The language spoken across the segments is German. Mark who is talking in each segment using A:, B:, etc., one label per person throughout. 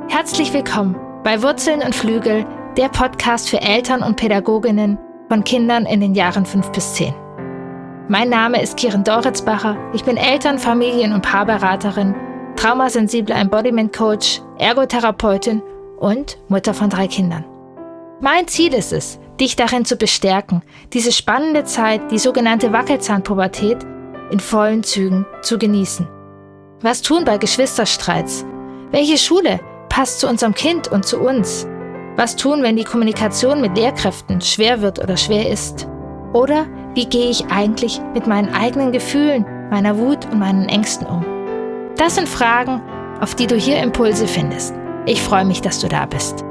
A: Herzlich willkommen bei Wurzeln und Flügel, der Podcast für Eltern und Pädagoginnen von Kindern in den Jahren 5 bis 10. Mein Name ist Kiren Doritzbacher, ich bin Eltern-, Familien- und Paarberaterin, traumasensibler Embodiment-Coach, Ergotherapeutin und Mutter von 3 Kindern. Mein Ziel ist es, dich darin zu bestärken, diese spannende Zeit, die sogenannte Wackelzahnpubertät, in vollen Zügen zu genießen. Was tun bei Geschwisterstreits? Welche Schule passt zu unserem Kind und zu uns? Was tun, wenn die Kommunikation mit Lehrkräften schwer wird oder schwer ist? Oder wie gehe ich eigentlich mit meinen eigenen Gefühlen, meiner Wut und meinen Ängsten um? Das sind Fragen, auf die du hier Impulse findest. Ich freue mich, dass du da bist.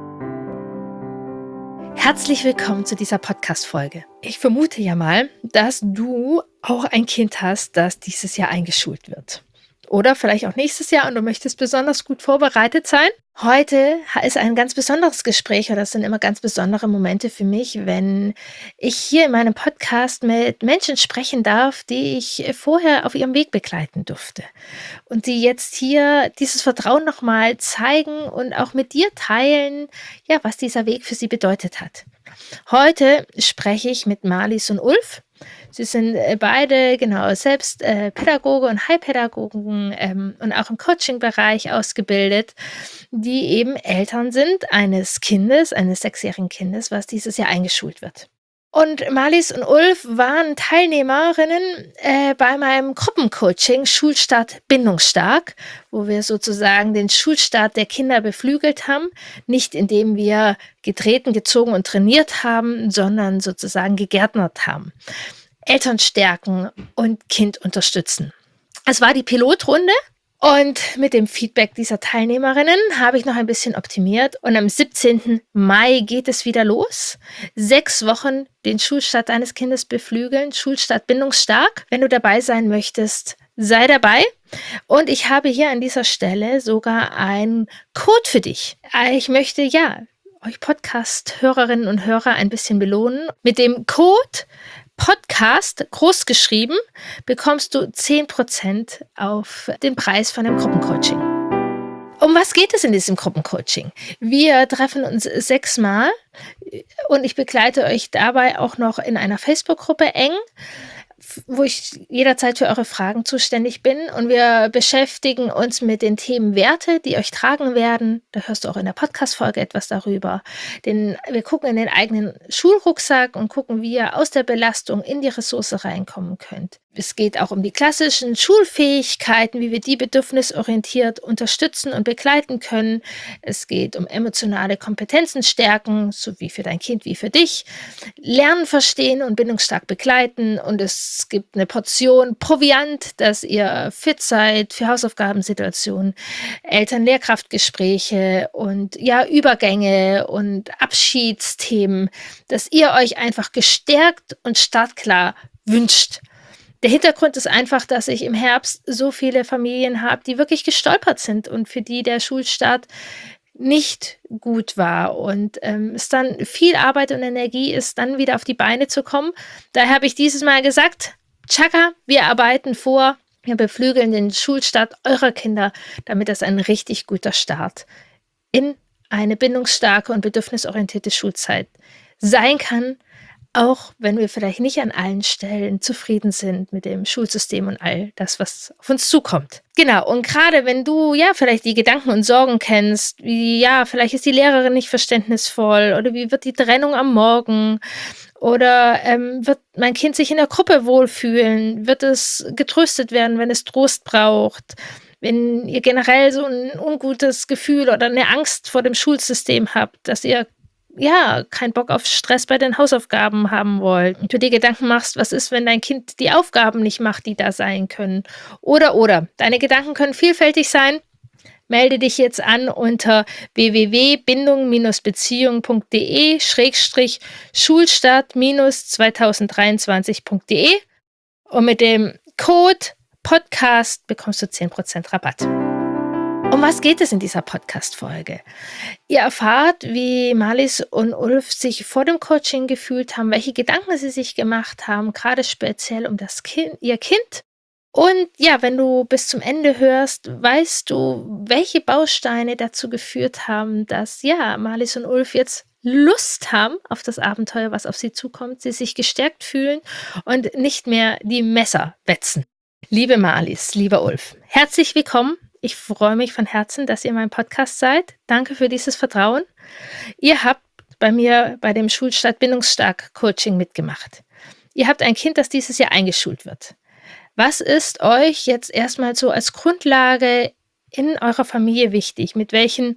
A: Herzlich willkommen zu dieser Podcast-Folge. Ich vermute ja mal, dass du auch ein Kind hast, das dieses Jahr eingeschult wird. Oder vielleicht auch nächstes Jahr und du möchtest besonders gut vorbereitet sein. Heute ist ein ganz besonderes Gespräch oder das sind immer ganz besondere Momente für mich, wenn ich hier in meinem Podcast mit Menschen sprechen darf, die ich vorher auf ihrem Weg begleiten durfte. Und die jetzt hier dieses Vertrauen nochmal zeigen und auch mit dir teilen, ja, was dieser Weg für sie bedeutet hat. Heute spreche ich mit Marlies und Ulf. Sie sind beide selbst Pädagoge und Heilpädagogen und auch im Coaching-Bereich ausgebildet, die eben Eltern sind eines Kindes, eines 6-jährigen Kindes, was dieses Jahr eingeschult wird. Und Marlies und Ulf waren Teilnehmerinnen bei meinem Gruppencoaching Schulstart bindungsstark, wo wir sozusagen den Schulstart der Kinder beflügelt haben, nicht indem wir getreten, gezogen und trainiert haben, sondern sozusagen gegärtnert haben. Eltern stärken und Kind unterstützen. Es war die Pilotrunde. Und mit dem Feedback dieser Teilnehmerinnen habe ich noch ein bisschen optimiert. Und am 17. Mai geht es wieder los. 6 Wochen den Schulstart deines Kindes beflügeln. Schulstart bindungsstark. Wenn du dabei sein möchtest, sei dabei. Und ich habe hier an dieser Stelle sogar einen Code für dich. Ich möchte euch Podcast-Hörerinnen und Hörer ein bisschen belohnen. Mit dem Code Podcast, groß geschrieben, bekommst du 10% auf den Preis von dem Gruppencoaching. Um was geht es in diesem Gruppencoaching? Wir treffen uns 6 Mal und ich begleite euch dabei auch noch in einer Facebook-Gruppe eng, wo ich jederzeit für eure Fragen zuständig bin. Und wir beschäftigen uns mit den Themen Werte, die euch tragen werden. Da hörst du auch in der Podcast-Folge etwas darüber. Wir gucken in den eigenen Schulrucksack und gucken, wie ihr aus der Belastung in die Ressource reinkommen könnt. Es geht auch um die klassischen Schulfähigkeiten, wie wir die bedürfnisorientiert unterstützen und begleiten können. Es geht um emotionale Kompetenzen stärken, sowie für dein Kind wie für dich. Lernen, verstehen und bindungsstark begleiten. Und es gibt eine Portion Proviant, dass ihr fit seid für Hausaufgabensituationen, Eltern-Lehrkraftgespräche und Übergänge und Abschiedsthemen, dass ihr euch einfach gestärkt und startklar wünscht. Der Hintergrund ist einfach, dass ich im Herbst so viele Familien habe, die wirklich gestolpert sind und für die der Schulstart nicht gut war und es dann viel Arbeit und Energie ist, dann wieder auf die Beine zu kommen. Daher habe ich dieses Mal gesagt, Chaka, wir arbeiten vor, wir beflügeln den Schulstart eurer Kinder, damit das ein richtig guter Start in eine bindungsstarke und bedürfnisorientierte Schulzeit sein kann, auch wenn wir vielleicht nicht an allen Stellen zufrieden sind mit dem Schulsystem und all das, was auf uns zukommt. Genau, und gerade wenn du vielleicht die Gedanken und Sorgen kennst, wie vielleicht ist die Lehrerin nicht verständnisvoll oder wie wird die Trennung am Morgen oder wird mein Kind sich in der Gruppe wohlfühlen, wird es getröstet werden, wenn es Trost braucht, wenn ihr generell so ein ungutes Gefühl oder eine Angst vor dem Schulsystem habt, dass ihr keinen Bock auf Stress bei den Hausaufgaben haben wollt und du dir Gedanken machst, was ist, wenn dein Kind die Aufgaben nicht macht, die da sein können. Oder. Deine Gedanken können vielfältig sein. Melde dich jetzt an unter www.bindung-beziehung.de/schulstart-2023.de und mit dem Code Podcast bekommst du 10% Rabatt. Um was geht es in dieser Podcast-Folge? Ihr erfahrt, wie Marlies und Ulf sich vor dem Coaching gefühlt haben, welche Gedanken sie sich gemacht haben, gerade speziell um ihr Kind Und ja, wenn du bis zum Ende hörst, weißt du, welche Bausteine dazu geführt haben, dass ja, Marlies und Ulf jetzt Lust haben auf das Abenteuer, was auf sie zukommt, sie sich gestärkt fühlen und nicht mehr die Messer wetzen. Liebe Marlies, lieber Ulf, herzlich willkommen. Ich freue mich von Herzen, dass ihr mein Podcast seid. Danke für dieses Vertrauen. Ihr habt bei mir bei dem Schulstart Bindungsstark Coaching mitgemacht. Ihr habt ein Kind, das dieses Jahr eingeschult wird. Was ist euch jetzt erstmal so als Grundlage in eurer Familie wichtig? Mit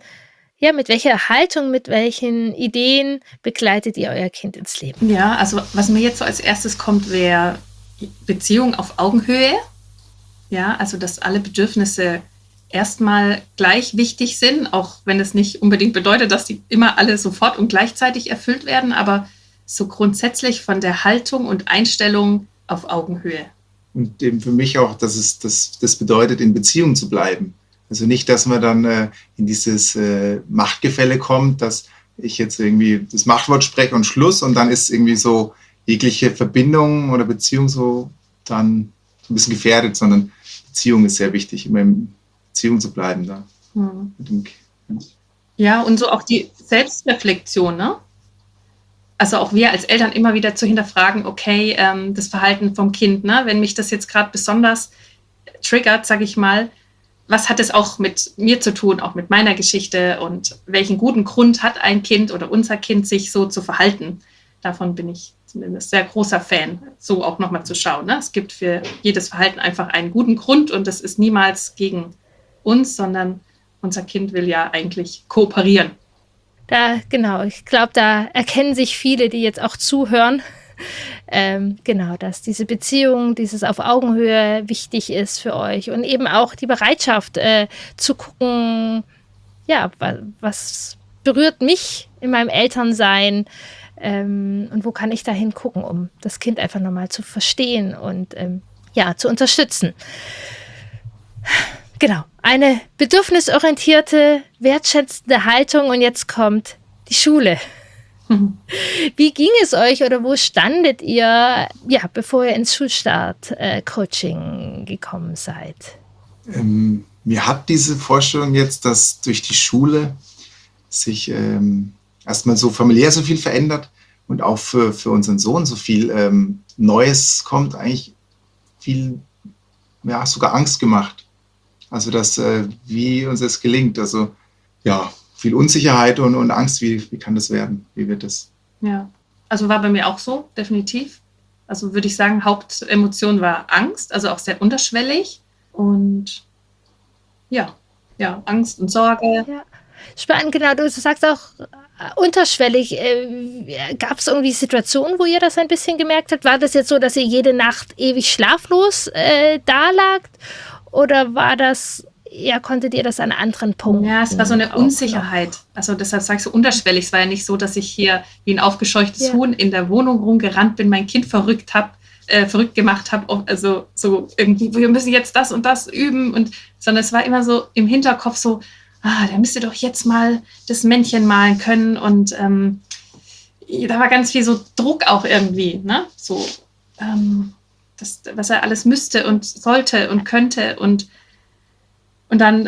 A: welcher Haltung, mit welchen Ideen begleitet ihr euer Kind ins Leben?
B: Ja, also was mir jetzt so als erstes kommt, wäre Beziehung auf Augenhöhe. Ja, also dass alle Bedürfnisse erstmal gleich wichtig sind, auch wenn es nicht unbedingt bedeutet, dass die immer alle sofort und gleichzeitig erfüllt werden, aber so grundsätzlich von der Haltung und Einstellung auf Augenhöhe.
C: Und eben für mich auch, dass das bedeutet, in Beziehung zu bleiben. Also nicht, dass man dann in dieses Machtgefälle kommt, dass ich jetzt irgendwie das Machtwort spreche und Schluss und dann ist irgendwie so jegliche Verbindung oder Beziehung so dann ein bisschen gefährdet, sondern Beziehung ist sehr wichtig, immer in Beziehung zu bleiben da. Mit dem Kind.
B: Ja, und so auch die Selbstreflexion, ne? Also auch wir als Eltern immer wieder zu hinterfragen, okay, das Verhalten vom Kind, ne? Wenn mich das jetzt gerade besonders triggert, sage ich mal, was hat es auch mit mir zu tun, auch mit meiner Geschichte und welchen guten Grund hat ein Kind oder unser Kind, sich so zu verhalten? Davon bin ich zumindest sehr großer Fan, so auch nochmal zu schauen. Ne? Es gibt für jedes Verhalten einfach einen guten Grund und das ist niemals gegen uns, sondern unser Kind will ja eigentlich kooperieren.
A: Genau, ich glaube, da erkennen sich viele, die jetzt auch zuhören, genau, dass diese Beziehung, dieses auf Augenhöhe wichtig ist für euch und eben auch die Bereitschaft zu gucken, ja, was berührt mich in meinem Elternsein und wo kann ich da hingucken, um das Kind einfach nochmal zu verstehen und ja, zu unterstützen. Genau, eine bedürfnisorientierte, wertschätzende Haltung und jetzt kommt die Schule. Wie ging es euch oder wo standet ihr, ja, bevor ihr ins Schulstart-Coaching gekommen seid?
C: Mir hat diese Vorstellung jetzt, dass durch die Schule sich erstmal so familiär so viel verändert und auch für unseren Sohn so viel Neues kommt, eigentlich viel, ja, sogar Angst gemacht. Also wie uns das gelingt. Also ja, viel Unsicherheit und Angst, wie kann das werden? Wie wird das?
B: Ja, also war bei mir auch so, definitiv. Also würde ich sagen, Hauptemotion war Angst, also auch sehr unterschwellig. Und ja, Angst und Sorge.
A: Ja, spannend, genau. Du sagst auch unterschwellig. Gab es irgendwie Situationen, wo ihr das ein bisschen gemerkt habt? War das jetzt so, dass ihr jede Nacht ewig schlaflos da lagt? Oder war das, ja, konntet ihr das an anderen Punkten?
B: Ja, es war so eine Unsicherheit. Also deshalb sage ich so unterschwellig. Es war ja nicht so, dass ich hier wie ein aufgescheuchtes Huhn in der Wohnung rumgerannt bin, mein Kind verrückt gemacht habe. Also so irgendwie, wir müssen jetzt das und das üben. Sondern es war immer so im Hinterkopf so, der müsste doch jetzt mal das Männchen malen können. Und da war ganz viel so Druck auch irgendwie, ne? So, was er alles müsste und sollte und könnte und dann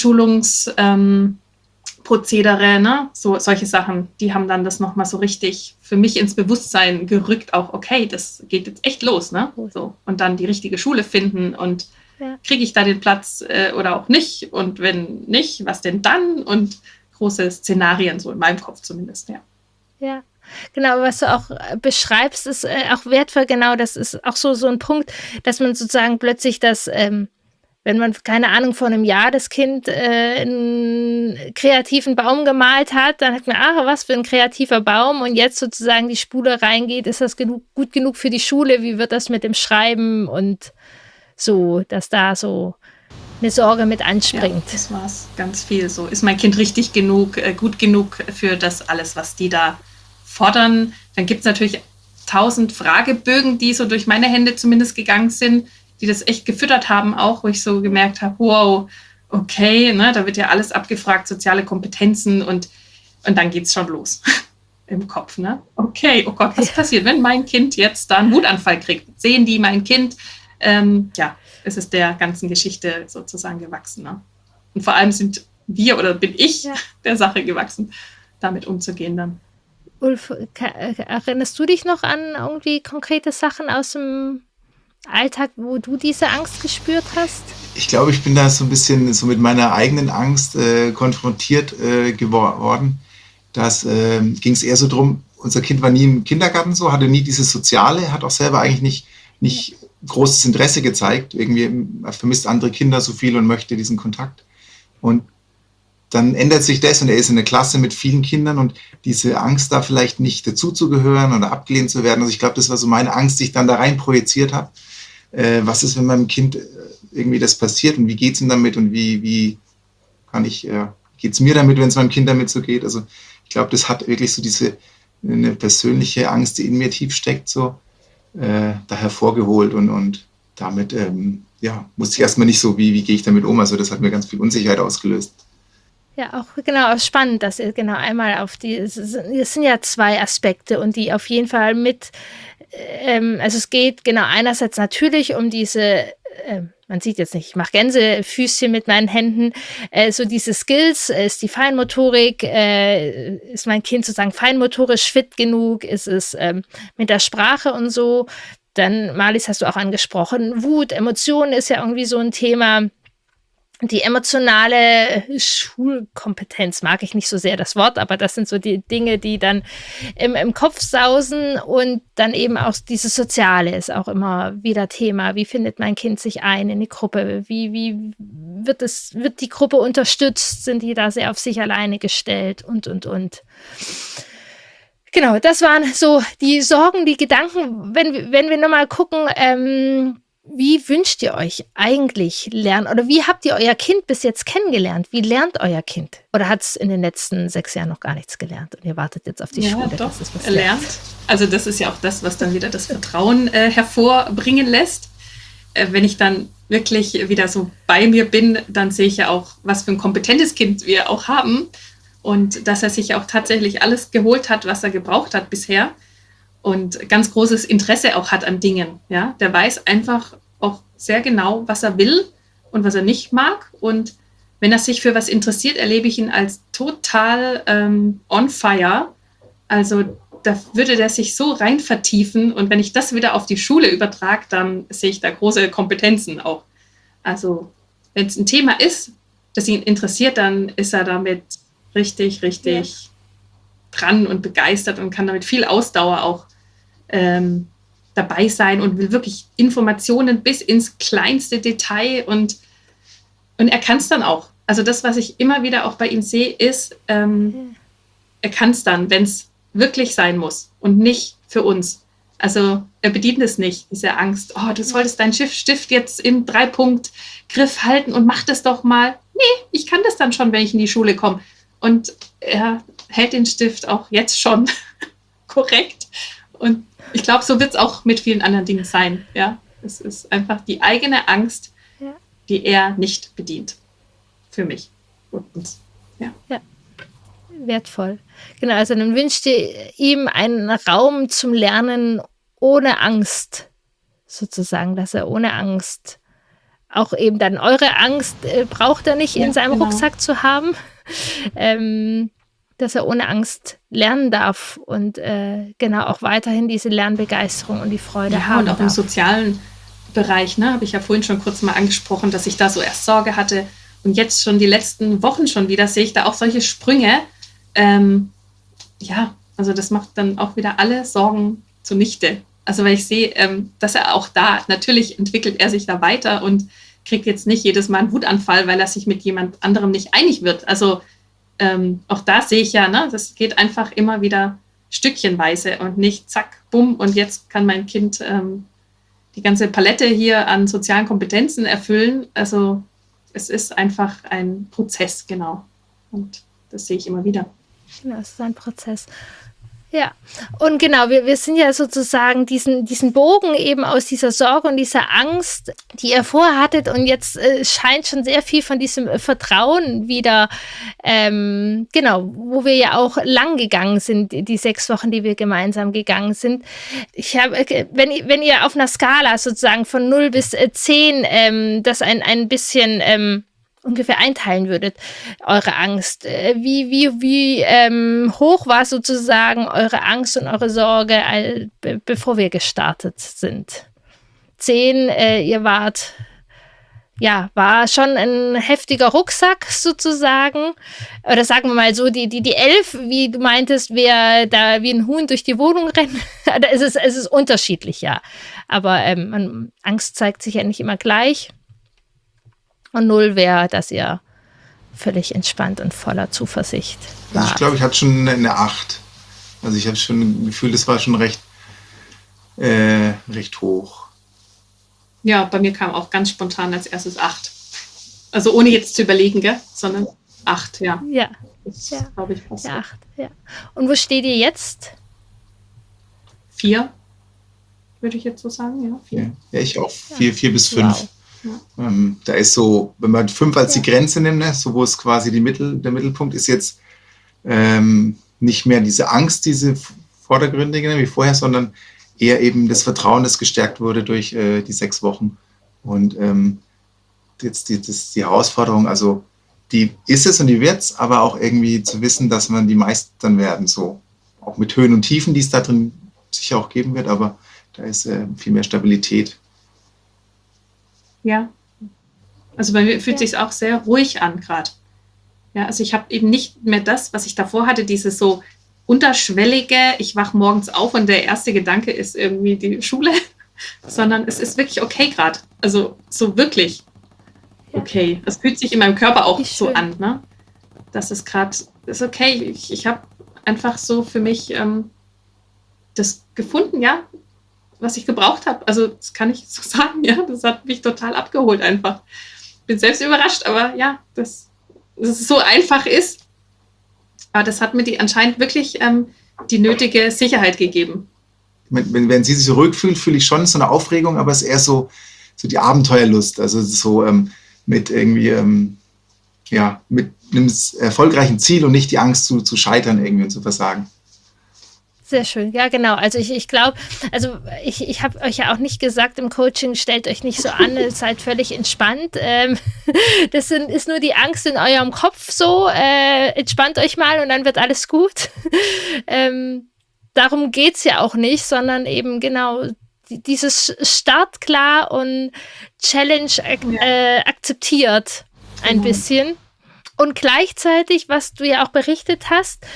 B: Einschulungsprozedere, ne? So, solche Sachen, die haben dann das nochmal so richtig für mich ins Bewusstsein gerückt, auch okay, das geht jetzt echt los, ne? So, und dann die richtige Schule finden und kriege ich da den Platz oder auch nicht und wenn nicht, was denn dann? Und große Szenarien, so in meinem Kopf zumindest, ja.
A: Ja. Genau, was du auch beschreibst, ist auch wertvoll. Genau, das ist auch so ein Punkt, dass man sozusagen plötzlich das, wenn man, keine Ahnung, vor einem Jahr das Kind einen kreativen Baum gemalt hat, dann hat man, was für ein kreativer Baum und jetzt sozusagen die Spule reingeht, ist das gut genug für die Schule? Wie wird das mit dem Schreiben und so, dass da so eine Sorge mit anspringt?
B: Ja, das war's ganz viel so. Ist mein Kind richtig genug, gut genug für das alles, was die da fordern? Dann gibt es natürlich 1000 Fragebögen, die so durch meine Hände zumindest gegangen sind, die das echt gefüttert haben auch, wo ich so gemerkt habe, wow, okay, ne, da wird ja alles abgefragt, soziale Kompetenzen und dann geht's schon los im Kopf, ne? Okay, oh Gott, was passiert, wenn mein Kind jetzt da einen Wutanfall kriegt? Sehen die mein Kind? ist es der ganzen Geschichte sozusagen gewachsen. Ne? Und vor allem sind wir oder bin ich der Sache gewachsen, damit umzugehen dann.
A: Ulf, erinnerst du dich noch an irgendwie konkrete Sachen aus dem Alltag, wo du diese Angst gespürt hast?
C: Ich glaube, ich bin da so ein bisschen so mit meiner eigenen Angst konfrontiert geworden. Das ging es eher so drum, unser Kind war nie im Kindergarten so, hatte nie dieses Soziale, hat auch selber eigentlich nicht großes Interesse gezeigt. Irgendwie er vermisst andere Kinder so viel und möchte diesen Kontakt. Und dann ändert sich das und er ist in der Klasse mit vielen Kindern und diese Angst, da vielleicht nicht dazuzugehören oder abgelehnt zu werden. Also ich glaube, das war so meine Angst, die ich dann da rein projiziert habe. Was ist, wenn meinem Kind irgendwie das passiert und wie geht es ihm damit und wie geht es mir damit, wenn es meinem Kind damit so geht? Also ich glaube, das hat wirklich so eine persönliche Angst, die in mir tief steckt, so da hervorgeholt und damit musste ich erstmal nicht so, wie gehe ich damit um? Also das hat mir ganz viel Unsicherheit ausgelöst.
A: Ja, auch genau spannend, dass ihr genau einmal auf es sind ja 2 Aspekte und die auf jeden Fall also es geht genau einerseits natürlich um diese, man sieht jetzt nicht, ich mache Gänsefüßchen mit meinen Händen, so diese Skills, ist die Feinmotorik, ist mein Kind sozusagen feinmotorisch fit genug, ist es mit der Sprache und so. Dann, Marlies, hast du auch angesprochen, Wut, Emotionen ist ja irgendwie so ein Thema. Die emotionale Schulkompetenz mag ich nicht so sehr das Wort, aber das sind so die Dinge, die dann im Kopf sausen und dann eben auch dieses Soziale ist auch immer wieder Thema. Wie findet mein Kind sich ein in die Gruppe? Wie wird die Gruppe unterstützt? Sind die da sehr auf sich alleine gestellt und. Genau, das waren so die Sorgen, die Gedanken. Wenn wir nochmal gucken, wie wünscht ihr euch eigentlich lernen oder wie habt ihr euer Kind bis jetzt kennengelernt? Wie lernt euer Kind? Oder hat es in den letzten 6 Jahren noch gar nichts gelernt und ihr wartet jetzt auf die Schule?
B: Ja, doch, er lernt. Also das ist ja auch das, was dann wieder das Vertrauen hervorbringen lässt. Wenn ich dann wirklich wieder so bei mir bin, dann sehe ich ja auch, was für ein kompetentes Kind wir auch haben und dass er sich auch tatsächlich alles geholt hat, was er gebraucht hat bisher. Und ganz großes Interesse auch hat an Dingen. Ja? Der weiß einfach auch sehr genau, was er will und was er nicht mag. Und wenn er sich für was interessiert, erlebe ich ihn als total on fire. Also da würde der sich so rein vertiefen. Und wenn ich das wieder auf die Schule übertrage, dann sehe ich da große Kompetenzen auch. Also wenn es ein Thema ist, das ihn interessiert, dann ist er damit richtig dran und begeistert und kann damit viel Ausdauer auch dabei sein und will wirklich Informationen bis ins kleinste Detail und er kann es dann auch. Also das, was ich immer wieder auch bei ihm sehe, ist, er kann es dann, wenn es wirklich sein muss und nicht für uns. Also er bedient es nicht, diese Angst, du solltest deinen Stift jetzt im 3-Punkt-Griff halten und mach das doch mal. Nee, ich kann das dann schon, wenn ich in die Schule komme. Und er hält den Stift auch jetzt schon korrekt. Und ich glaube, so wird es auch mit vielen anderen Dingen sein. Ja? Es ist einfach die eigene Angst, die er nicht bedient. Für mich und uns. Ja.
A: Wertvoll. Genau, also dann wünscht ihr ihm einen Raum zum Lernen ohne Angst, sozusagen, dass er ohne Angst auch eben dann eure Angst braucht er nicht in seinem Rucksack zu haben. Dass er ohne Angst lernen darf und auch weiterhin diese Lernbegeisterung und die Freude haben
B: und auch
A: darf.
B: Im sozialen Bereich, habe ich ja vorhin schon kurz mal angesprochen, dass ich da so erst Sorge hatte und jetzt schon die letzten Wochen schon wieder sehe ich da auch solche Sprünge. Also das macht dann auch wieder alle Sorgen zunichte. Also weil ich sehe, dass er auch da, natürlich entwickelt er sich da weiter und kriegt jetzt nicht jedes Mal einen Wutanfall, weil er sich mit jemand anderem nicht einig wird. Also auch da sehe ich ja, das geht einfach immer wieder stückchenweise und nicht zack, bumm und jetzt kann mein Kind die ganze Palette hier an sozialen Kompetenzen erfüllen. Also es ist einfach ein Prozess, genau. Und das sehe ich immer wieder.
A: Genau, es ist ein Prozess. Ja, und genau, wir sind ja sozusagen diesen Bogen eben aus dieser Sorge und dieser Angst, die ihr vorher hattet, und jetzt scheint schon sehr viel von diesem Vertrauen wieder, genau, wo wir ja auch lang gegangen sind, die 6 Wochen, die wir gemeinsam gegangen sind. Wenn ihr auf einer Skala sozusagen von 0 bis 10 das ein bisschen ungefähr einteilen würdet, eure Angst. Wie hoch war sozusagen eure Angst und eure Sorge, bevor wir gestartet sind? 10, ihr war schon ein heftiger Rucksack sozusagen. Oder sagen wir mal so, die 11, wie du meintest, wer da wie ein Huhn durch die Wohnung rennt. Es ist unterschiedlich, ja. Aber Angst zeigt sich ja nicht immer gleich. Und 0 wäre, dass ihr völlig entspannt und voller Zuversicht wart.
C: Also ich glaube, ich hatte schon eine 8. Also ich habe schon ein Gefühl, das war schon recht hoch.
B: Ja, bei mir kam auch ganz spontan als erstes 8. Also ohne jetzt zu überlegen, gell? Sondern 8, ja.
A: Ja.
B: Das
A: Ja.
B: glaube ich passt.
A: Ja, 8, ja. Und wo steht ihr jetzt?
B: 4, würde ich jetzt so sagen, ja. 4.
C: Ja, ich auch. 4 bis 5.
A: Wow.
C: Da ist so, wenn man 5 als die Grenze nimmt, ne, so wo es quasi der Mittelpunkt ist, jetzt nicht mehr diese Angst, diese vordergründige, ne, wie vorher, sondern eher eben das Vertrauen, das gestärkt wurde durch die 6 Wochen. Und jetzt die Herausforderung, also die ist es und die wird es, aber auch irgendwie zu wissen, dass man die meistern werden, so auch mit Höhen und Tiefen, die es da drin sicher auch geben wird, aber da ist viel mehr Stabilität.
B: Ja, also bei mir fühlt sich auch sehr ruhig an gerade. Ja, also ich habe eben nicht mehr das, was ich davor hatte, dieses so unterschwellige, ich wache morgens auf und der erste Gedanke ist irgendwie die Schule, sondern es ist wirklich okay gerade. Also so wirklich okay. Es fühlt sich in meinem Körper auch so an, ne? Das ist gerade, ist okay. Ich habe einfach so für mich das gefunden, ja, was ich gebraucht habe. Also das kann ich so sagen, ja, das hat mich total abgeholt einfach. Bin selbst überrascht, aber ja, dass es so einfach ist. Aber das hat mir anscheinend wirklich die nötige Sicherheit gegeben.
C: Wenn sie sich so ruhig fühlt, fühle ich schon so eine Aufregung, aber es ist eher so die Abenteuerlust, also so mit irgendwie, mit einem erfolgreichen Ziel und nicht die Angst zu scheitern irgendwie und zu versagen.
A: Sehr schön, ja genau. Also ich glaube, also ich habe euch ja auch nicht gesagt im Coaching, stellt euch nicht so an, seid völlig entspannt. Das ist nur die Angst in eurem Kopf so, entspannt euch mal und dann wird alles gut. Darum geht es ja auch nicht, sondern eben genau dieses startklar und Challenge akzeptiert ein bisschen. Und gleichzeitig, was du ja auch berichtet hast,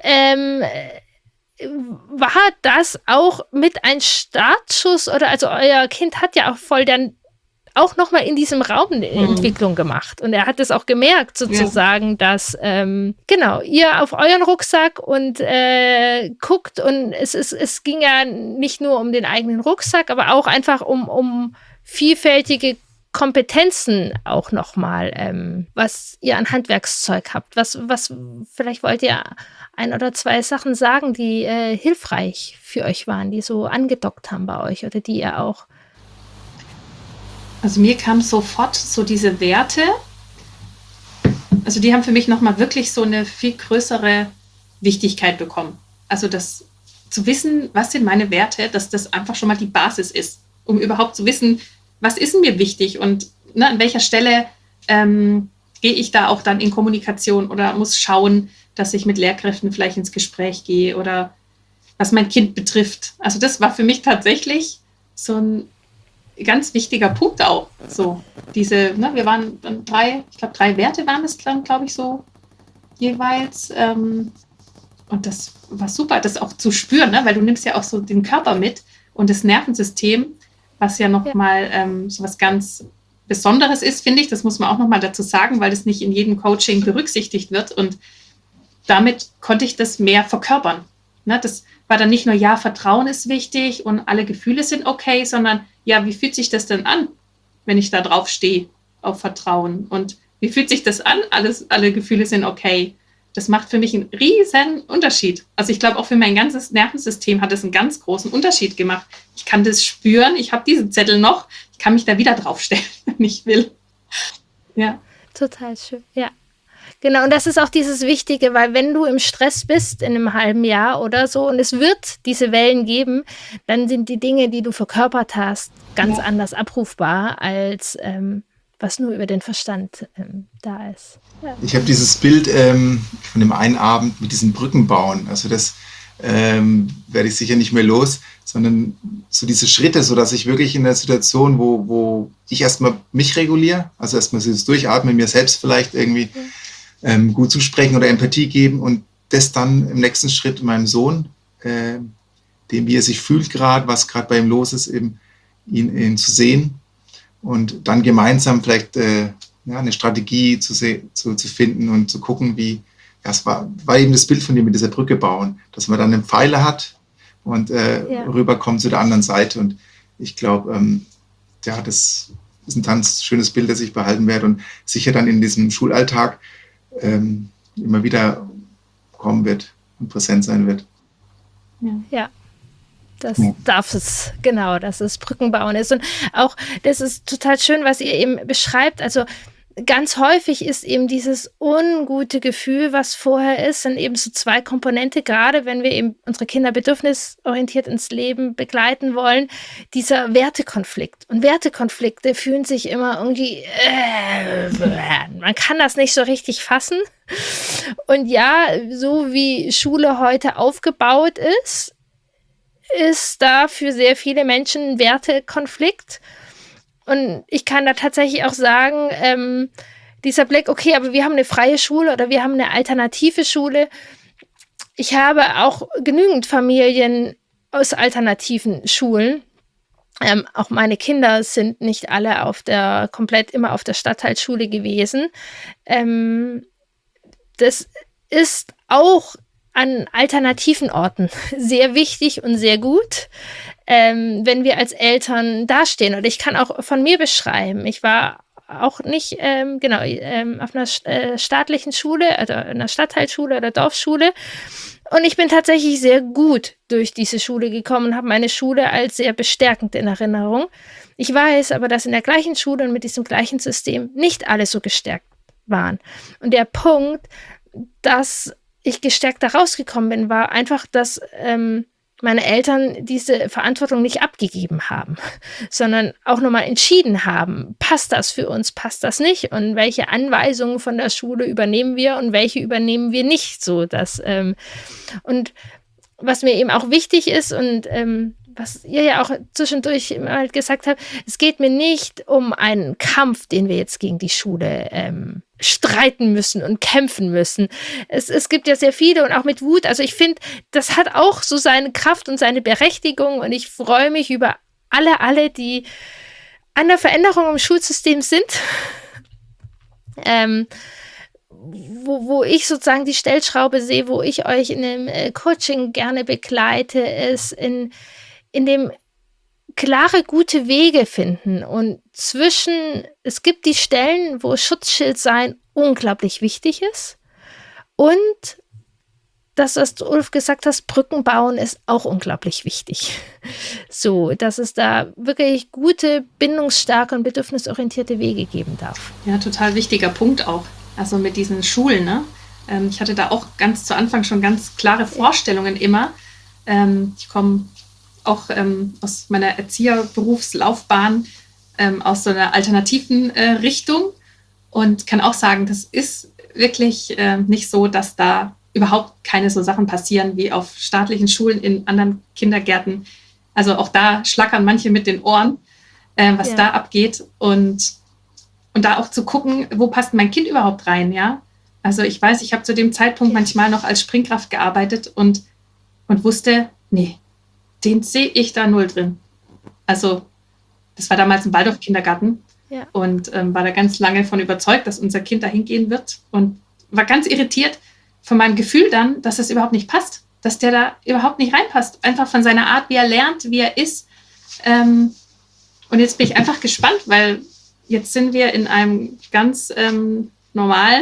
A: war das auch mit ein Startschuss oder also euer Kind hat ja auch voll dann auch nochmal in diesem Raum eine Entwicklung gemacht und er hat es auch gemerkt sozusagen, dass genau, ihr auf euren Rucksack und guckt und es ging ja nicht nur um den eigenen Rucksack, aber auch einfach um vielfältige Kompetenzen auch nochmal, was ihr an Handwerkszeug habt. Was vielleicht wollt ihr 1 oder 2 Sachen sagen, die hilfreich für euch waren, die so angedockt haben bei euch oder die ihr auch.
B: Also mir kam sofort so diese Werte, also die haben für mich nochmal wirklich so eine viel größere Wichtigkeit bekommen. Also das zu wissen, was sind meine Werte, dass das einfach schon mal die Basis ist, um überhaupt zu wissen, was ist mir wichtig und an welcher Stelle gehe ich da auch dann in Kommunikation oder muss schauen, dass ich mit Lehrkräften vielleicht ins Gespräch gehe oder was mein Kind betrifft. Also das war für mich tatsächlich so ein ganz wichtiger Punkt auch. So diese, wir waren dann 3 Werte waren es dann, glaube ich, so jeweils. Und das war super, das auch zu spüren, weil du nimmst ja auch so den Körper mit und das Nervensystem, was ja nochmal so was ganz Besonderes ist, finde ich. Das muss man auch nochmal dazu sagen, weil das nicht in jedem Coaching berücksichtigt wird. Und damit konnte ich das mehr verkörpern. Das war dann nicht nur, ja, Vertrauen ist wichtig und alle Gefühle sind okay, sondern, ja, wie fühlt sich das denn an, wenn ich da drauf stehe, auf Vertrauen? Und wie fühlt sich das an? Alle Gefühle sind okay. Das macht für mich einen riesen Unterschied. Also ich glaube, auch für mein ganzes Nervensystem hat es einen ganz großen Unterschied gemacht. Ich kann das spüren, ich habe diesen Zettel noch, ich kann mich da wieder draufstellen, wenn ich will. Ja.
A: Total schön, ja. Genau, und das ist auch dieses Wichtige, weil wenn du im Stress bist in einem halben Jahr oder so und es wird diese Wellen geben, dann sind die Dinge, die du verkörpert hast, ganz anders abrufbar, als was nur über den Verstand da ist. Ja.
C: Ich habe dieses Bild von dem einen Abend mit diesen Brücken bauen. Also das werde ich sicher nicht mehr los, sondern so diese Schritte, so dass ich wirklich in der Situation, wo ich erstmal mich reguliere, also erstmal so das Durchatmen, mir selbst vielleicht irgendwie gut zusprechen oder Empathie geben und das dann im nächsten Schritt meinem Sohn, dem wie er sich fühlt gerade, was gerade bei ihm los ist, eben ihn zu sehen und dann gemeinsam vielleicht eine Strategie zu finden und zu gucken, wie, das war eben das Bild von dir mit dieser Brücke bauen, dass man dann einen Pfeiler hat und rüberkommt zu der anderen Seite und ich glaube, das ist ein ganz schönes Bild, das ich behalten werde und sicher dann in diesem Schulalltag immer wieder kommen wird und präsent sein wird.
A: Ja, das darf es, genau, dass es Brückenbauen ist. Und auch, das ist total schön, was ihr eben beschreibt. Also ganz häufig ist eben dieses ungute Gefühl, was vorher ist, sind eben so zwei Komponente, gerade wenn wir eben unsere Kinder bedürfnisorientiert ins Leben begleiten wollen, dieser Wertekonflikt. Und Wertekonflikte fühlen sich immer irgendwie, man kann das nicht so richtig fassen. Und ja, so wie Schule heute aufgebaut ist da für sehr viele Menschen ein Wertekonflikt. Und ich kann da tatsächlich auch sagen, dieser Blick, okay, aber wir haben eine freie Schule oder wir haben eine alternative Schule. Ich habe auch genügend Familien aus alternativen Schulen. Auch meine Kinder sind nicht alle komplett immer auf der Stadtteilschule gewesen. Das ist auch an alternativen Orten sehr wichtig und sehr gut, wenn wir als Eltern dastehen. Und ich kann auch von mir beschreiben, ich war auch nicht auf einer staatlichen Schule, also einer Stadtteilschule oder Dorfschule. Und ich bin tatsächlich sehr gut durch diese Schule gekommen und habe meine Schule als sehr bestärkend in Erinnerung. Ich weiß aber, dass in der gleichen Schule und mit diesem gleichen System nicht alle so gestärkt waren. Und der Punkt, dass ich gestärkt da rausgekommen bin, war einfach, dass meine Eltern diese Verantwortung nicht abgegeben haben, sondern auch nochmal entschieden haben, passt das für uns, passt das nicht und welche Anweisungen von der Schule übernehmen wir und welche übernehmen wir nicht, so dass und was mir eben auch wichtig ist und was ihr ja auch zwischendurch mal gesagt habt, es geht mir nicht um einen Kampf, den wir jetzt gegen die Schule streiten müssen und kämpfen müssen. Es gibt ja sehr viele und auch mit Wut. Also ich finde, das hat auch so seine Kraft und seine Berechtigung und ich freue mich über alle, die an der Veränderung im Schulsystem sind. Wo ich sozusagen die Stellschraube sehe, wo ich euch in einem Coaching gerne begleite, ist in dem klare, gute Wege finden und es gibt die Stellen, wo Schutzschild sein unglaublich wichtig ist und das, was du, Ulf, gesagt hast, Brücken bauen ist auch unglaublich wichtig. So, dass es da wirklich gute, bindungsstarke und bedürfnisorientierte Wege geben darf.
B: Ja, total wichtiger Punkt auch. Also mit diesen Schulen, ne? Ich hatte da auch ganz zu Anfang schon ganz klare Vorstellungen immer. Ich komme auch aus meiner Erzieherberufslaufbahn aus so einer alternativen Richtung und kann auch sagen, das ist wirklich nicht so, dass da überhaupt keine so Sachen passieren wie auf staatlichen Schulen in anderen Kindergärten. Also auch da schlackern manche mit den Ohren, was da abgeht und da auch zu gucken, wo passt mein Kind überhaupt rein, ja? Also ich weiß, ich habe zu dem Zeitpunkt manchmal noch als Springkraft gearbeitet und wusste, nee, den sehe ich da null drin. Also das war damals ein Waldorf-Kindergarten und war da ganz lange von überzeugt, dass unser Kind da hingehen wird und war ganz irritiert von meinem Gefühl dann, dass das überhaupt nicht passt, dass der da überhaupt nicht reinpasst. Einfach von seiner Art, wie er lernt, wie er ist. Und jetzt bin ich einfach gespannt, weil jetzt sind wir in einem ganz normalen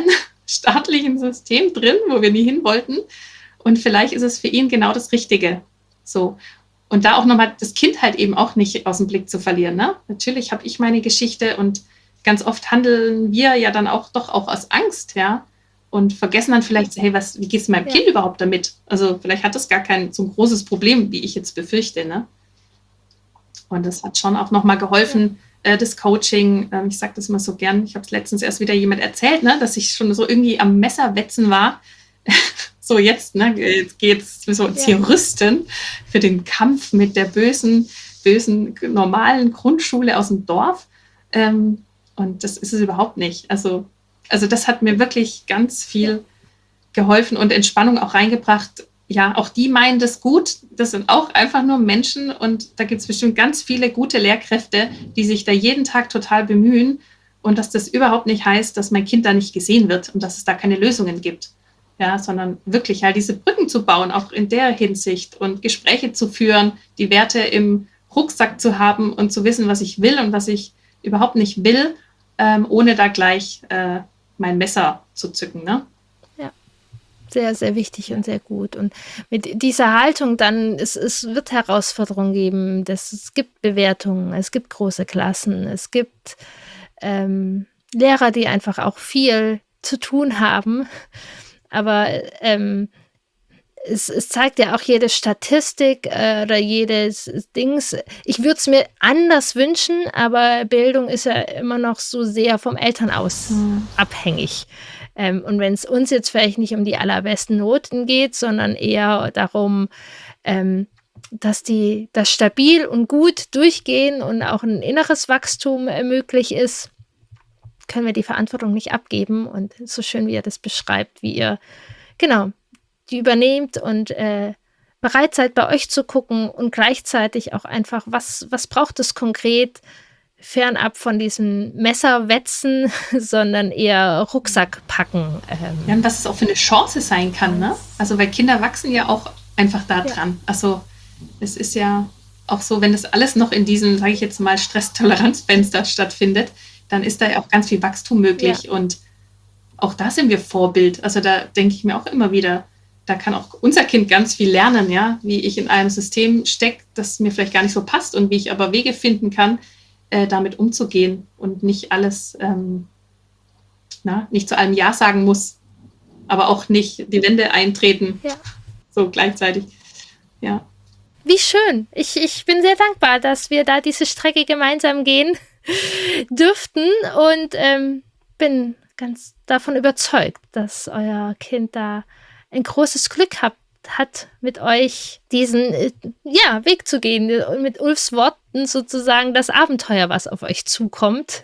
B: staatlichen System drin, wo wir nie hin wollten. Und vielleicht ist es für ihn genau das Richtige. So. Und da auch nochmal das Kind halt eben auch nicht aus dem Blick zu verlieren. Ne? Natürlich habe ich meine Geschichte und ganz oft handeln wir ja dann auch doch auch aus Angst, ja. Und vergessen dann vielleicht, hey, wie geht es meinem Kind überhaupt damit? Also vielleicht hat das gar kein so ein großes Problem, wie ich jetzt befürchte, ne? Und das hat schon auch nochmal geholfen, das Coaching. Ich sage das immer so gern. Ich habe es letztens erst wieder jemand erzählt, ne, dass ich schon so irgendwie am Messerwetzen war. So jetzt, ne, jetzt geht's so uns hier rüsten für den Kampf mit der bösen, normalen Grundschule aus dem Dorf. Und das ist es überhaupt nicht. Also das hat mir wirklich ganz viel geholfen und Entspannung auch reingebracht. Ja, auch die meinen das gut. Das sind auch einfach nur Menschen und da gibt es bestimmt ganz viele gute Lehrkräfte, die sich da jeden Tag total bemühen und dass das überhaupt nicht heißt, dass mein Kind da nicht gesehen wird und dass es da keine Lösungen gibt. Ja, sondern wirklich halt diese Brücken zu bauen, auch in der Hinsicht und Gespräche zu führen, die Werte im Rucksack zu haben und zu wissen, was ich will und was ich überhaupt nicht will, ohne da gleich mein Messer zu zücken, ne?
A: Sehr, sehr wichtig und sehr gut. Und mit dieser Haltung dann, es wird Herausforderungen geben, es gibt Bewertungen, es gibt große Klassen, es gibt Lehrer, die einfach auch viel zu tun haben. Aber es zeigt ja auch jede Statistik oder jedes Dings. Ich würde es mir anders wünschen, aber Bildung ist ja immer noch so sehr vom Elternhaus abhängig. Und wenn es uns jetzt vielleicht nicht um die allerbesten Noten geht, sondern eher darum, dass das stabil und gut durchgehen und auch ein inneres Wachstum möglich ist, können wir die Verantwortung nicht abgeben. Und so schön, wie ihr das beschreibt, wie ihr, genau, die übernehmt und bereit seid, bei euch zu gucken und gleichzeitig auch einfach, was braucht es konkret, fernab von diesem Messerwetzen, sondern eher Rucksack packen.
B: Ja, und was es auch für eine Chance sein kann, ne? Also, weil Kinder wachsen ja auch einfach da dran. Also, es ist ja auch so, wenn das alles noch in diesem, sage ich jetzt mal, Stresstoleranzfenster stattfindet, dann ist da ja auch ganz viel Wachstum möglich und auch da sind wir Vorbild. Also, da denke ich mir auch immer wieder, da kann auch unser Kind ganz viel lernen, ja, wie ich in einem System stecke, das mir vielleicht gar nicht so passt und wie ich aber Wege finden kann, damit umzugehen und nicht alles, nicht zu allem Ja sagen muss, aber auch nicht die Wände eintreten, so gleichzeitig. Ja.
A: Wie schön. Ich bin sehr dankbar, dass wir da diese Strecke gemeinsam gehen dürften und bin ganz davon überzeugt, dass euer Kind da ein großes Glück hat, mit euch diesen Weg zu gehen und mit Ulfs Worten sozusagen das Abenteuer, was auf euch zukommt,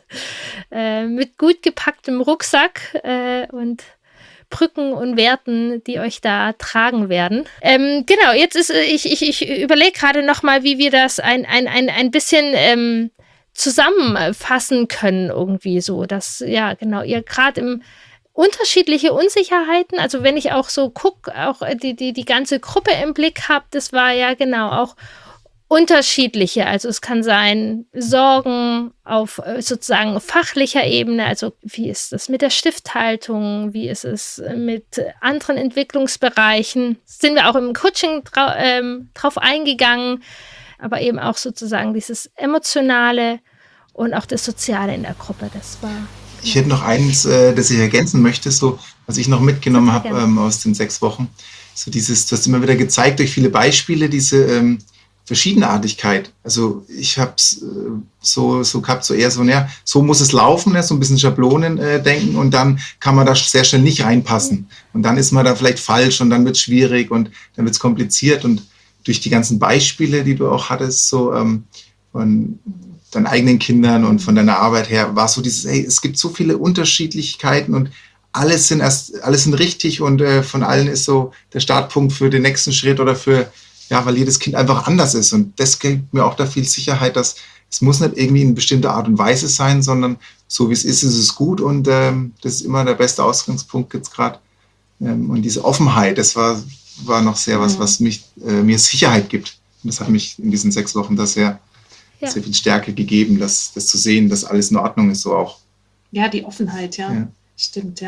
A: mit gut gepacktem Rucksack und Brücken und Werten, die euch da tragen werden. Genau, jetzt ist ich überlege gerade noch mal, wie wir das ein bisschen zusammenfassen können irgendwie so, dass ihr gerade im unterschiedliche Unsicherheiten, also wenn ich auch so gucke, auch die ganze Gruppe im Blick habe, das war ja genau auch unterschiedliche, also es kann sein Sorgen auf sozusagen fachlicher Ebene, also wie ist das mit der Stifthaltung, wie ist es mit anderen Entwicklungsbereichen, sind wir auch im Coaching drauf eingegangen, aber eben auch sozusagen dieses Emotionale und auch das Soziale in der Gruppe, das war...
C: Ich hätte noch eins, das ich ergänzen möchte, so was ich noch mitgenommen habe aus den 6 Wochen. So du hast immer wieder gezeigt durch viele Beispiele, diese Verschiedenartigkeit. Also ich habe es so gehabt, so eher so, so muss es laufen, so ein bisschen Schablonen denken und dann kann man da sehr schnell nicht reinpassen. Und dann ist man da vielleicht falsch und dann wird es schwierig und dann wird es kompliziert. Und durch die ganzen Beispiele, die du auch hattest, so von deinen eigenen Kindern und von deiner Arbeit her, war so dieses, es gibt so viele Unterschiedlichkeiten und alles sind richtig und von allen ist so der Startpunkt für den nächsten Schritt oder weil jedes Kind einfach anders ist. Und das gibt mir auch da viel Sicherheit, dass es muss nicht irgendwie in bestimmter Art und Weise sein, sondern so wie es ist es gut und das ist immer der beste Ausgangspunkt jetzt gerade. Und diese Offenheit, das war noch sehr was mir Sicherheit gibt. Und das hat mich in diesen 6 Wochen da sehr viel Stärke gegeben, das zu sehen, dass alles in Ordnung ist, so auch.
B: Ja, die Offenheit, ja. Stimmt, ja.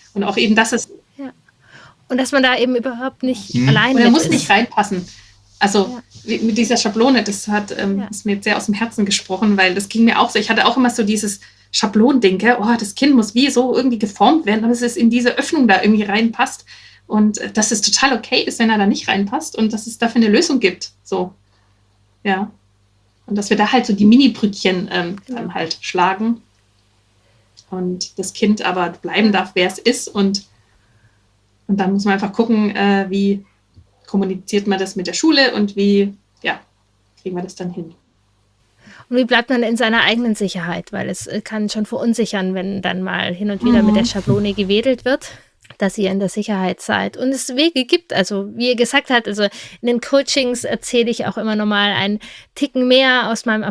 B: Und auch eben, dass es,
A: Ja. Und dass man da eben überhaupt nicht
C: Mhm.
A: allein
B: und er
A: mit
B: muss
A: ist.
B: nicht reinpassen. Also
A: Ja.
B: mit dieser Schablone, das ist mir jetzt sehr aus dem Herzen gesprochen, weil das ging mir auch so. Ich hatte auch immer so dieses Schablonding, gell? Oh, das Kind muss wie so irgendwie geformt werden, damit es in diese Öffnung da irgendwie reinpasst. Und dass es total okay ist, wenn er da nicht reinpasst und dass es dafür eine Lösung gibt. So, ja. Und dass wir da halt so die Mini-Brötchen dann halt schlagen und das Kind aber bleiben darf, wer es ist. Und dann muss man einfach gucken, wie kommuniziert man das mit der Schule und wie, ja, kriegen wir das dann hin.
A: Und wie bleibt man in seiner eigenen Sicherheit? Weil es kann schon verunsichern, wenn dann mal hin und wieder mit der Schablone gewedelt wird, dass ihr in der Sicherheit seid. Und es Wege gibt, also wie ihr gesagt habt, also in den Coachings erzähle ich auch immer nochmal einen Ticken mehr aus meinem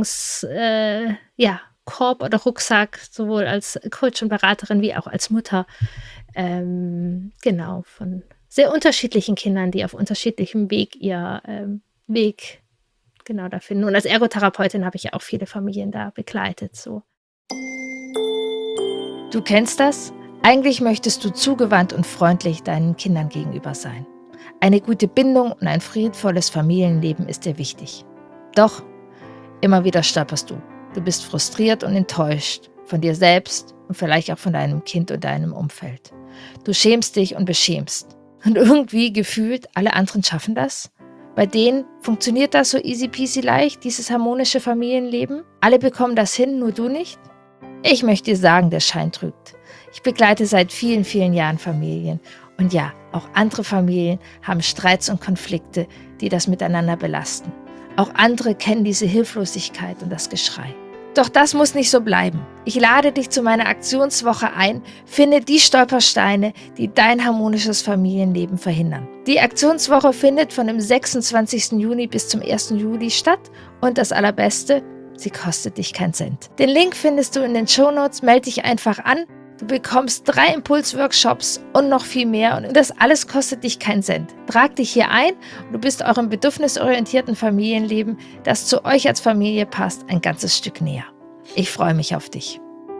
A: Korb oder Rucksack, sowohl als Coach und Beraterin wie auch als Mutter. Genau, von sehr unterschiedlichen Kindern, die auf unterschiedlichem Weg ihr Weg genau da finden. Und als Ergotherapeutin habe ich ja auch viele Familien da begleitet. So. Du kennst das? Eigentlich möchtest du zugewandt und freundlich deinen Kindern gegenüber sein. Eine gute Bindung und ein friedvolles Familienleben ist dir wichtig. Doch, immer wieder stolperst du. Du bist frustriert und enttäuscht von dir selbst und vielleicht auch von deinem Kind und deinem Umfeld. Du schämst dich und beschämst. Und irgendwie gefühlt, alle anderen schaffen das. Bei denen funktioniert das so easy peasy leicht, dieses harmonische Familienleben. Alle bekommen das hin, nur du nicht. Ich möchte dir sagen, der Schein trügt. Ich begleite seit vielen, vielen Jahren Familien. Und ja, auch andere Familien haben Streits und Konflikte, die das miteinander belasten. Auch andere kennen diese Hilflosigkeit und das Geschrei. Doch das muss nicht so bleiben. Ich lade dich zu meiner Aktionswoche ein, finde die Stolpersteine, die dein harmonisches Familienleben verhindern. Die Aktionswoche findet von dem 26. Juni bis zum 1. Juli statt und das Allerbeste, sie kostet dich keinen Cent. Den Link findest du in den Shownotes, melde dich einfach an. Du bekommst 3 Impulsworkshops und noch viel mehr und das alles kostet dich keinen Cent. Trag dich hier ein und du bist eurem bedürfnisorientierten Familienleben, das zu euch als Familie passt, ein ganzes Stück näher. Ich freue mich auf dich.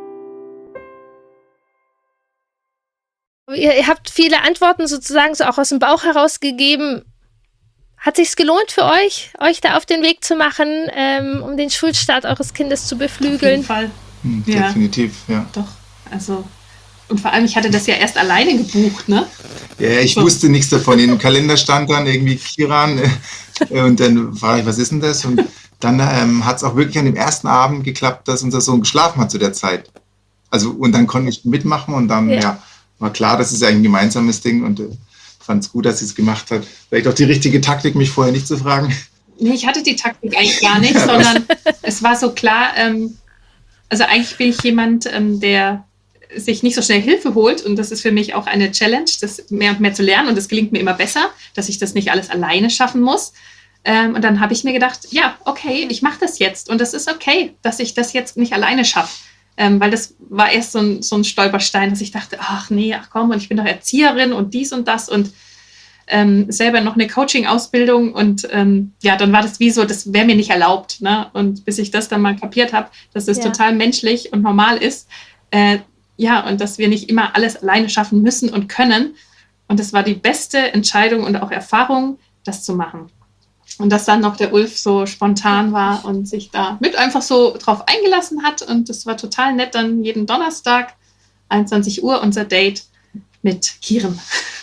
A: Ihr habt viele Antworten sozusagen so auch aus dem Bauch heraus gegeben. Hat sich's gelohnt für euch da auf den Weg zu machen, um den Schulstart eures Kindes zu
B: Auf
A: beflügeln?
B: jeden Fall.
C: Ja. Definitiv, ja.
B: Doch. Also, und vor allem, ich hatte das ja erst alleine gebucht, ne?
C: Ja, ich wusste nichts davon. Im Kalender stand dann irgendwie Kiran und dann frage ich, was ist denn das? Und dann hat es auch wirklich an dem ersten Abend geklappt, dass unser Sohn geschlafen hat zu der Zeit. Also, und dann konnte ich mitmachen und dann war klar, das ist ja ein gemeinsames Ding und fand es gut, dass sie es gemacht hat. Vielleicht auch die richtige Taktik, mich vorher nicht zu fragen.
B: Nee, ich hatte die Taktik eigentlich gar nicht, sondern es war so klar, also eigentlich bin ich jemand, der sich nicht so schnell Hilfe holt und das ist für mich auch eine Challenge, das mehr und mehr zu lernen und das gelingt mir immer besser, dass ich das nicht alles alleine schaffen muss. Und dann habe ich mir gedacht, ja, okay, ich mache das jetzt und das ist okay, dass ich das jetzt nicht alleine schaffe. Weil das war erst so ein Stolperstein, dass ich dachte, ach komm, und ich bin doch Erzieherin und dies und das und selber noch eine Coaching-Ausbildung und dann war das wie so, das wäre mir nicht erlaubt. Ne? Und bis ich das dann mal kapiert habe, dass das total menschlich und normal ist, und dass wir nicht immer alles alleine schaffen müssen und können. Und das war die beste Entscheidung und auch Erfahrung, das zu machen. Und dass dann noch der Ulf so spontan war und sich da mit einfach so drauf eingelassen hat. Und das war total nett, dann jeden Donnerstag, 21 Uhr, unser Date mit Kiren.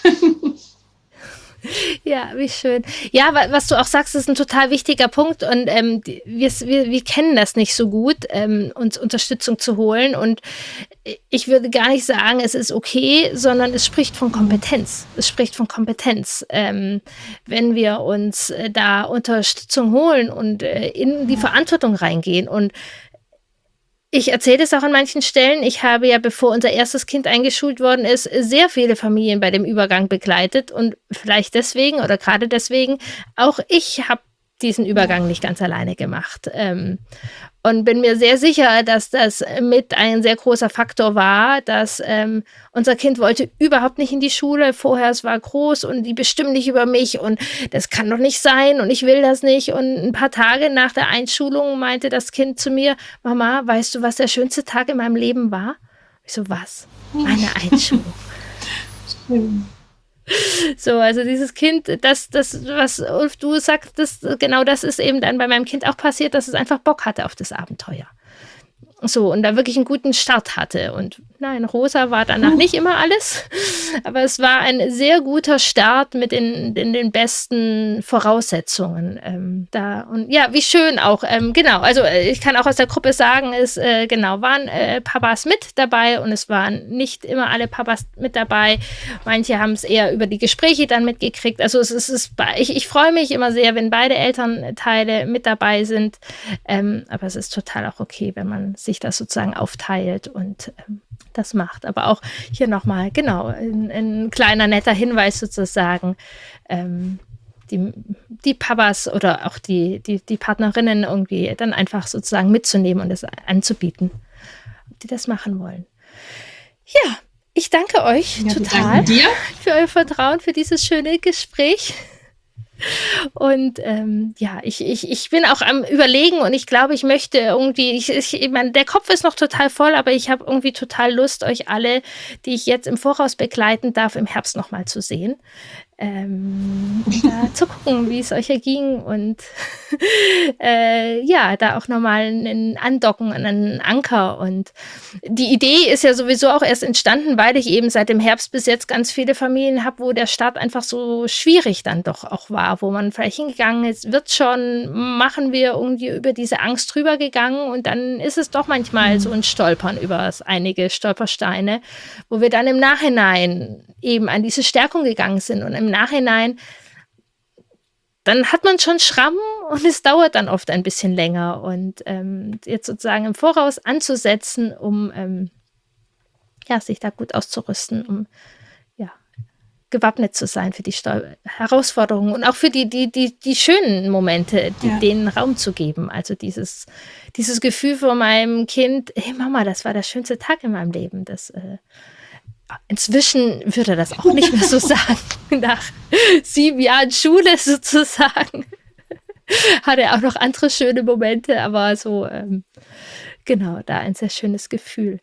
A: Ja, wie schön. Ja, was du auch sagst, ist ein total wichtiger Punkt und wir kennen das nicht so gut, uns Unterstützung zu holen und ich würde gar nicht sagen, es ist okay, sondern es spricht von Kompetenz. Es spricht von Kompetenz, wenn wir uns da Unterstützung holen und in die Verantwortung reingehen und ich erzähle es auch an manchen Stellen. Ich habe ja, bevor unser erstes Kind eingeschult worden ist, sehr viele Familien bei dem Übergang begleitet und vielleicht deswegen oder gerade deswegen, auch ich habe diesen Übergang nicht ganz alleine gemacht. Und bin mir sehr sicher, dass das mit ein sehr großer Faktor war, dass unser Kind wollte überhaupt nicht in die Schule. Vorher, es war groß und die bestimmen nicht über mich und das kann doch nicht sein und ich will das nicht. Und ein paar Tage nach der Einschulung meinte das Kind zu mir, Mama, weißt du, was der schönste Tag in meinem Leben war? Ich so, was? Eine Einschulung. So, also dieses Kind, was Ulf, du sagst, genau das ist eben dann bei meinem Kind auch passiert, dass es einfach Bock hatte auf das Abenteuer. So, und da wirklich einen guten Start hatte. Und nein, rosa war danach nicht immer alles, aber es war ein sehr guter Start mit den besten Voraussetzungen da. Und ja, wie schön auch. Genau, also ich kann auch aus der Gruppe sagen, waren Papas mit dabei und es waren nicht immer alle Papas mit dabei. Manche haben es eher über die Gespräche dann mitgekriegt. Also ich freue mich immer sehr, wenn beide Elternteile mit dabei sind. Aber es ist total auch okay, wenn man sich das sozusagen aufteilt und das macht. Aber auch hier nochmal, genau, ein kleiner netter Hinweis sozusagen, die Papas oder auch die Partnerinnen irgendwie dann einfach sozusagen mitzunehmen und es anzubieten, ob die das machen wollen. Ja, ich danke euch total für euer Vertrauen, für dieses schöne Gespräch. Und ich bin auch am Überlegen und ich glaube, ich möchte irgendwie, ich meine, der Kopf ist noch total voll, aber ich habe irgendwie total Lust, euch alle, die ich jetzt im Voraus begleiten darf, im Herbst nochmal zu sehen. Da zu gucken, wie es euch erging und da auch nochmal ein Andocken an einen Anker. Und die Idee ist ja sowieso auch erst entstanden, weil ich eben seit dem Herbst bis jetzt ganz viele Familien habe, wo der Start einfach so schwierig dann doch auch war, wo man vielleicht hingegangen ist, machen wir irgendwie über diese Angst drüber gegangen und dann ist es doch manchmal so ein Stolpern über einige Stolpersteine, wo wir dann im Nachhinein eben an diese Stärkung gegangen sind und im Nachhinein dann hat man schon Schramm und es dauert dann oft ein bisschen länger. Und jetzt sozusagen im Voraus anzusetzen, um sich da gut auszurüsten, um gewappnet zu sein für die Herausforderungen und auch für die schönen Momente, denen Raum zu geben. Also dieses Gefühl von meinem Kind, hey Mama, das war der schönste Tag in meinem Leben. Inzwischen würde er das auch nicht mehr so sagen. Nach 7 Jahren Schule sozusagen hat er auch noch andere schöne Momente, aber so, genau, da ein sehr schönes Gefühl.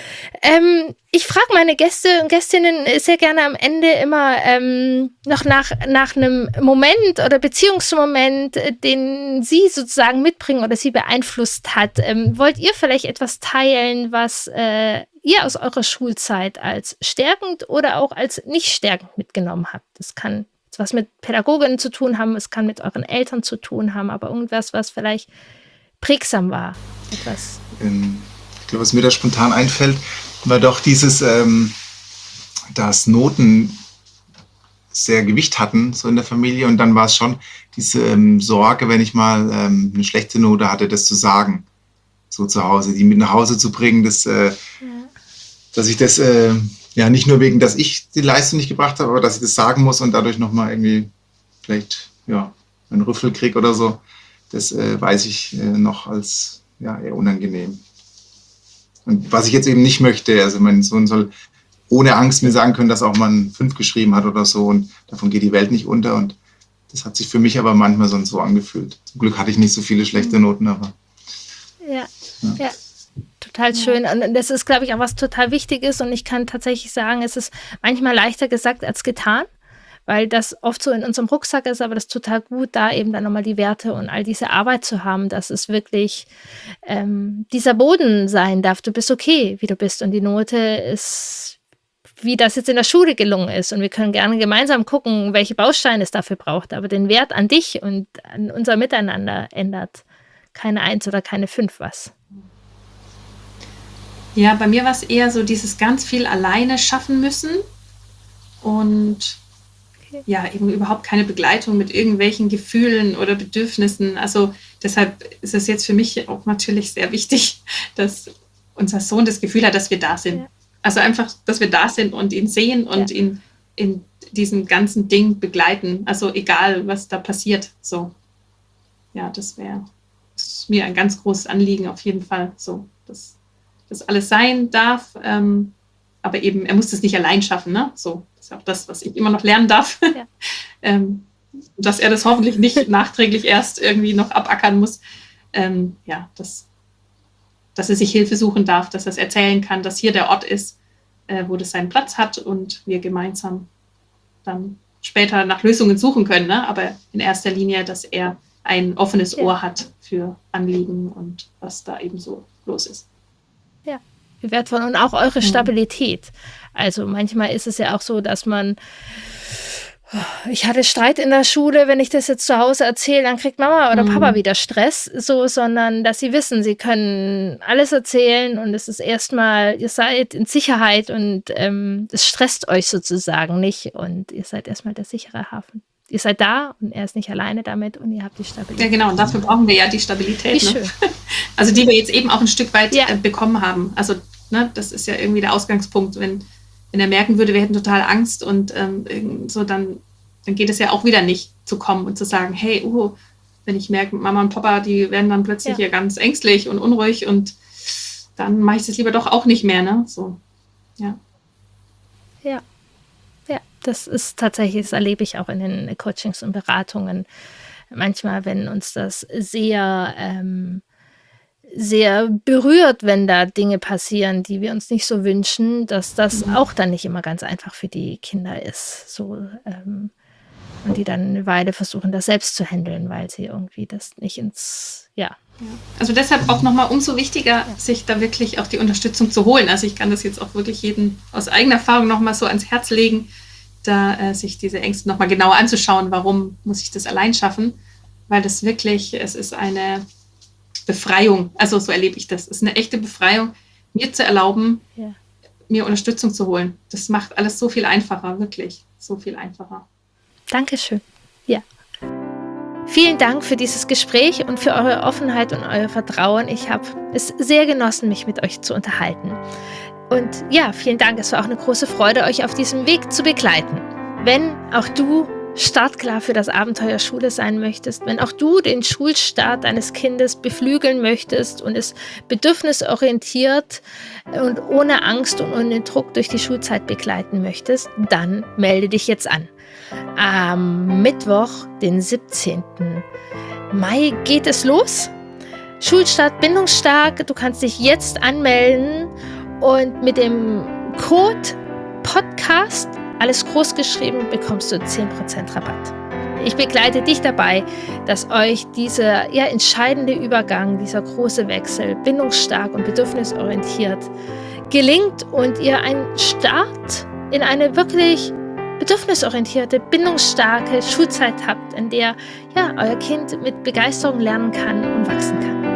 A: Ich frage meine Gäste und Gästinnen sehr gerne am Ende immer noch nach einem Moment oder Beziehungsmoment, den sie sozusagen mitbringen oder sie beeinflusst hat. Wollt ihr vielleicht etwas teilen, was ihr aus eurer Schulzeit als stärkend oder auch als nicht stärkend mitgenommen habt? Das kann was mit Pädagoginnen zu tun haben, es kann mit euren Eltern zu tun haben, aber irgendwas, was vielleicht prägsam war. Etwas.
C: Ich glaube, was mir da spontan einfällt, war doch dieses, dass Noten sehr Gewicht hatten, so in der Familie. Und dann war es schon diese Sorge, wenn ich mal eine schlechte Note hatte, das zu sagen, so zu Hause, die mit nach Hause zu bringen, dass ich das nicht nur wegen, dass ich die Leistung nicht gebracht habe, aber dass ich das sagen muss und dadurch nochmal irgendwie vielleicht einen Rüffel kriege oder so. Das weiß ich noch als eher unangenehm. Und was ich jetzt eben nicht möchte, also mein Sohn soll ohne Angst mir sagen können, dass auch man 5 geschrieben hat oder so und davon geht die Welt nicht unter und das hat sich für mich aber manchmal so angefühlt. Zum Glück hatte ich nicht so viele schlechte Noten, aber
A: ja. Total schön. Und das ist, glaube ich, auch was total wichtig ist. Und ich kann tatsächlich sagen, es ist manchmal leichter gesagt als getan, weil das oft so in unserem Rucksack ist, aber das ist total gut, da eben dann nochmal die Werte und all diese Arbeit zu haben, dass es wirklich dieser Boden sein darf. Du bist okay, wie du bist. Und die Note ist, wie das jetzt in der Schule gelungen ist. Und wir können gerne gemeinsam gucken, welche Bausteine es dafür braucht. Aber den Wert an dich und an unser Miteinander ändert keine 1 oder keine 5 was.
B: Ja, bei mir war es eher so dieses ganz viel alleine schaffen müssen und eben überhaupt keine Begleitung mit irgendwelchen Gefühlen oder Bedürfnissen. Also deshalb ist es jetzt für mich auch natürlich sehr wichtig, dass unser Sohn das Gefühl hat, dass wir da sind. Ja. Also einfach, dass wir da sind und ihn sehen und ihn in diesem ganzen Ding begleiten. Also egal, was da passiert. So, ja, das ist mir ein ganz großes Anliegen auf jeden Fall. So, dass das alles sein darf, aber eben, er muss das nicht allein schaffen, ne? So, das ist auch das, was ich immer noch lernen darf. Ja. Dass er das hoffentlich nicht nachträglich erst irgendwie noch abackern muss. Dass er sich Hilfe suchen darf, dass er es erzählen kann, dass hier der Ort ist, wo das seinen Platz hat und wir gemeinsam dann später nach Lösungen suchen können. Ne? Aber in erster Linie, dass er ein offenes Ohr hat für Anliegen und was da eben so los ist.
A: Ja, wie wertvoll. Und auch eure Stabilität. Also manchmal ist es ja auch so, dass ich hatte Streit in der Schule, wenn ich das jetzt zu Hause erzähle, dann kriegt Mama oder Papa wieder Stress, sondern dass sie wissen, sie können alles erzählen und es ist erstmal, ihr seid in Sicherheit und es stresst euch sozusagen nicht und ihr seid erstmal der sichere Hafen. Ihr seid da und er ist nicht alleine damit und ihr habt die Stabilität.
B: Ja, genau, und dafür brauchen wir ja die Stabilität.
A: Wie schön.
B: Also die wir jetzt eben auch ein Stück weit bekommen haben. Also das ist ja irgendwie der Ausgangspunkt, wenn er merken würde, wir hätten total Angst und so, dann geht es ja auch wieder nicht zu kommen und zu sagen, hey, wenn ich merke, Mama und Papa, die werden dann plötzlich ja ganz ängstlich und unruhig und dann mache ich das lieber doch auch nicht mehr, ne? So, ja.
A: Ja, das ist tatsächlich, das erlebe ich auch in den Coachings und Beratungen. Manchmal, wenn uns das sehr berührt, wenn da Dinge passieren, die wir uns nicht so wünschen, dass das auch dann nicht immer ganz einfach für die Kinder ist. Und die dann eine Weile versuchen, das selbst zu handeln, weil sie irgendwie das nicht
B: Also deshalb auch nochmal umso wichtiger, sich da wirklich auch die Unterstützung zu holen. Also ich kann das jetzt auch wirklich jedem aus eigener Erfahrung nochmal so ans Herz legen, da sich diese Ängste nochmal genauer anzuschauen, warum muss ich das allein schaffen, weil das wirklich, es ist eine Befreiung, also so erlebe ich das, es ist eine echte Befreiung, mir zu erlauben, mir Unterstützung zu holen. Das macht alles so viel einfacher, wirklich so viel einfacher.
A: Dankeschön. Ja. Vielen Dank für dieses Gespräch und für eure Offenheit und euer Vertrauen. Ich habe es sehr genossen, mich mit euch zu unterhalten. Und ja, vielen Dank. Es war auch eine große Freude, euch auf diesem Weg zu begleiten. Wenn auch du startklar für das Abenteuer Schule sein möchtest, wenn auch du den Schulstart deines Kindes beflügeln möchtest und es bedürfnisorientiert und ohne Angst und ohne Druck durch die Schulzeit begleiten möchtest, dann melde dich jetzt an. Am Mittwoch, den 17. Mai, geht es los. Schulstart bindungsstark. Du kannst dich jetzt anmelden und mit dem Code Podcast, alles groß geschrieben, bekommst du 10% Rabatt. Ich begleite dich dabei, dass euch dieser entscheidende Übergang, dieser große Wechsel, bindungsstark und bedürfnisorientiert, gelingt und ihr einen Start in eine wirklich bedürfnisorientierte, bindungsstarke Schulzeit habt, in der euer Kind mit Begeisterung lernen kann und wachsen kann.